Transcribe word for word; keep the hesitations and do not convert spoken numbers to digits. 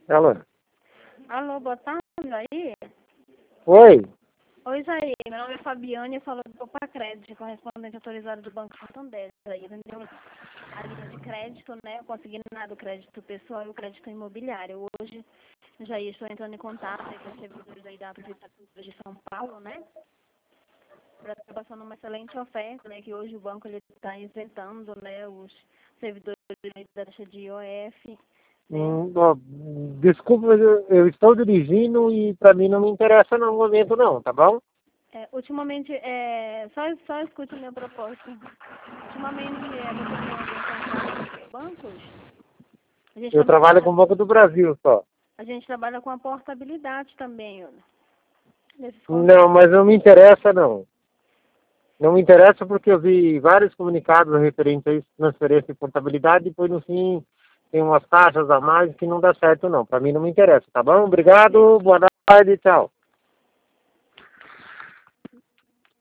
Alô? Alô, boa tarde, Jair. Oi? Oi, Jair. Meu nome é Fabiane, eu falo do Copa Crédito, correspondente autorizado do Banco Santander. Jair, vendeu a linha de crédito, né? Consignado o crédito pessoal e o crédito imobiliário. Hoje, Jair, estou entrando em contato aí com os servidores aí da Prefeitura de São Paulo, né? Para estar passando uma excelente oferta, né? Que hoje o banco está isentando, né? Os servidores da taxa de I O F. Né? Hum, ó, desculpa, mas eu, eu estou dirigindo e para mim não me interessa no momento não, tá bom? É, ultimamente, é, só, só escute a minha proposta. Ultimamente, é, você tem algum contato com os bancos? A gente Eu também trabalho com trabalha, o Banco do Brasil só. a gente trabalha com a portabilidade também, ó, desses Não, contratos. mas não me interessa não. Não me interessa porque eu vi vários comunicados referentes a isso, transferência e portabilidade, e depois no fim tem umas taxas a mais que não dá certo não. Para mim não me interessa, tá bom? Ok. Obrigado, boa tarde, tchau.